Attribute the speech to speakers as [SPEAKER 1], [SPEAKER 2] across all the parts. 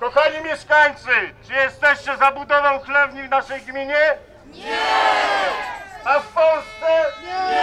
[SPEAKER 1] Kochani mieszkańcy, czy jesteście za budową chlewni w naszej gminie? Nie! A w Polsce? Nie!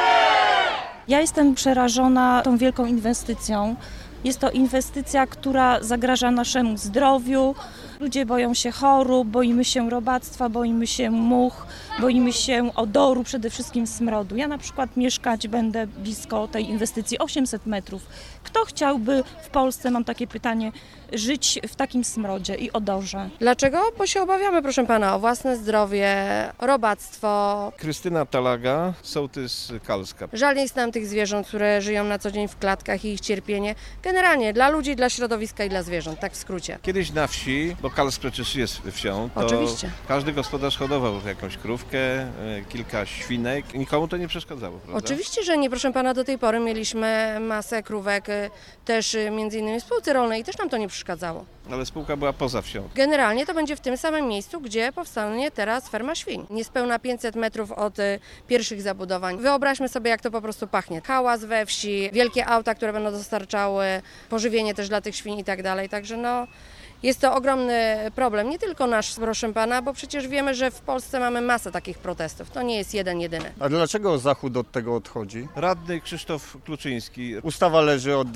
[SPEAKER 2] Ja jestem przerażona tą wielką inwestycją. Jest to inwestycja, która zagraża naszemu zdrowiu. Ludzie boją się chorób, boimy się robactwa, boimy się much, boimy się odoru, przede wszystkim smrodu. Ja na przykład mieszkać będę blisko tej inwestycji 800 metrów. Kto chciałby w Polsce, mam takie pytanie, żyć w takim smrodzie i odorze?
[SPEAKER 3] Dlaczego? Bo się obawiamy, proszę pana, o własne zdrowie, robactwo.
[SPEAKER 4] Krystyna Talaga, sołtys Kalska.
[SPEAKER 3] Żal jest nam tych zwierząt, które żyją na co dzień w klatkach i ich cierpienie. Generalnie dla ludzi, dla środowiska i dla zwierząt, tak w skrócie.
[SPEAKER 4] Kiedyś na wsi, bo Kalsk przecież jest wsią, to
[SPEAKER 3] Oczywiście.
[SPEAKER 4] każdy gospodarz hodował jakąś krówkę, kilka świnek. Nikomu to nie przeszkadzało, prawda?
[SPEAKER 3] Oczywiście, że nie, proszę pana, do tej pory mieliśmy masę krówek też między innymi w spółce rolnej i też nam to nie przeszkadzało.
[SPEAKER 4] Ale spółka była poza wsią.
[SPEAKER 3] Generalnie to będzie w tym samym miejscu, gdzie powstanie teraz ferma świń. Niespełna 500 metrów od pierwszych zabudowań. Wyobraźmy sobie, jak to po prostu pachnie. Hałas we wsi, wielkie auta, które będą dostarczały pożywienie też dla tych świń i tak dalej. Także jest to ogromny problem, nie tylko nasz, proszę pana, bo przecież wiemy, że w Polsce mamy masę takich protestów. To nie jest jeden, jedyny.
[SPEAKER 5] A dlaczego Zachód od tego odchodzi?
[SPEAKER 4] Radny Krzysztof Kluczyński.
[SPEAKER 5] Ustawa leży od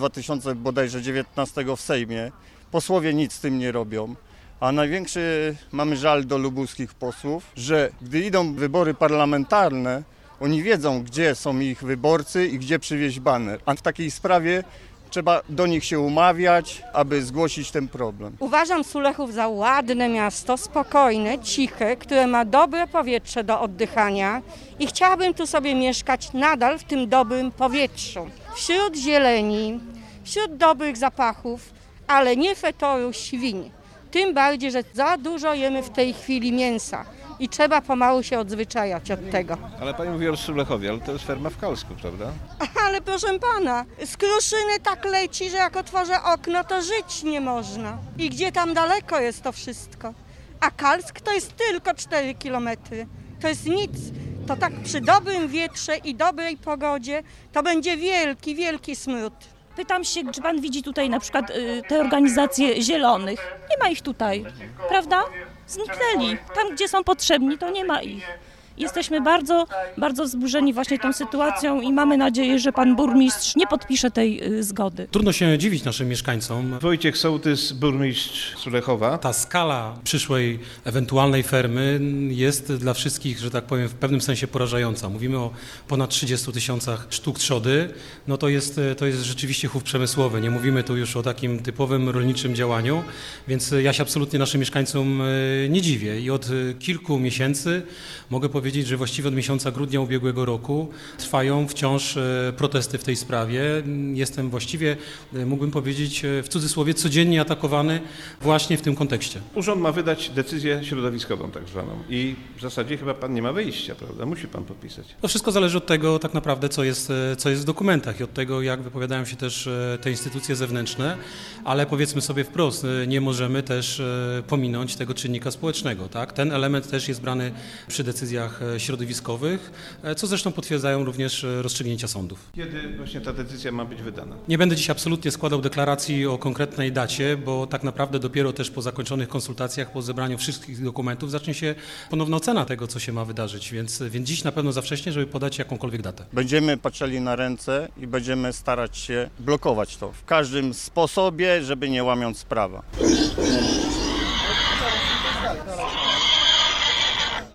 [SPEAKER 5] 2019 w Sejmie. Posłowie nic z tym nie robią. A największy mamy żal do lubuskich posłów, że gdy idą wybory parlamentarne, oni wiedzą, gdzie są ich wyborcy i gdzie przywieźć baner. A w takiej sprawie trzeba do nich się umawiać, aby zgłosić ten problem.
[SPEAKER 6] Uważam Sulechów za ładne miasto, spokojne, ciche, które ma dobre powietrze do oddychania i chciałabym tu sobie mieszkać nadal w tym dobrym powietrzu. Wśród zieleni, wśród dobrych zapachów, ale nie fetoru świń. Tym bardziej, że za dużo jemy w tej chwili mięsa i trzeba pomału się odzwyczajać od tego.
[SPEAKER 4] Ale pani mówi o Sulechowie, ale to jest ferma w Kalsku, prawda?
[SPEAKER 6] Ale proszę pana, z Kruszyny tak leci, że jak otworzę okno, to żyć nie można. I gdzie tam daleko jest to wszystko. A Kalsk to jest tylko 4 kilometry. To jest nic. To tak przy dobrym wietrze i dobrej pogodzie to będzie wielki, wielki smród.
[SPEAKER 2] Pytam się, czy pan widzi tutaj na przykład te organizacje zielonych? Nie ma ich tutaj, prawda? Zniknęli. Tam, gdzie są potrzebni, to nie ma ich. Jesteśmy bardzo, bardzo wzburzeni właśnie tą sytuacją i mamy nadzieję, że pan burmistrz nie podpisze tej zgody.
[SPEAKER 7] Trudno się dziwić naszym mieszkańcom.
[SPEAKER 4] Wojciech Sołtys, burmistrz Sulechowa.
[SPEAKER 7] Ta skala przyszłej ewentualnej fermy jest dla wszystkich, że tak powiem, w pewnym sensie porażająca. Mówimy o ponad 30 000 sztuk trzody. No to jest rzeczywiście chów przemysłowy. Nie mówimy tu już o takim typowym rolniczym działaniu, więc ja się absolutnie naszym mieszkańcom nie dziwię. I od kilku miesięcy mogę powiedzieć, że właściwie od miesiąca grudnia ubiegłego roku trwają wciąż protesty w tej sprawie. Jestem właściwie, mógłbym powiedzieć, w cudzysłowie codziennie atakowany właśnie w tym kontekście.
[SPEAKER 4] Urząd ma wydać decyzję środowiskową tak zwaną i w zasadzie chyba pan nie ma wyjścia, prawda? Musi pan podpisać.
[SPEAKER 7] To wszystko zależy od tego tak naprawdę, co jest w dokumentach i od tego, jak wypowiadają się też te instytucje zewnętrzne, ale powiedzmy sobie wprost, nie możemy też pominąć tego czynnika społecznego, tak? Ten element też jest brany przy decyzjach środowiskowych, co zresztą potwierdzają również rozstrzygnięcia sądów.
[SPEAKER 4] Kiedy właśnie ta decyzja ma być wydana?
[SPEAKER 7] Nie będę dziś absolutnie składał deklaracji o konkretnej dacie, bo tak naprawdę dopiero też po zakończonych konsultacjach, po zebraniu wszystkich dokumentów zacznie się ponowna ocena tego, co się ma wydarzyć, więc dziś na pewno za wcześnie, żeby podać jakąkolwiek datę.
[SPEAKER 5] Będziemy patrzyli na ręce i będziemy starać się blokować to w każdym sposobie, żeby nie łamiąc prawa.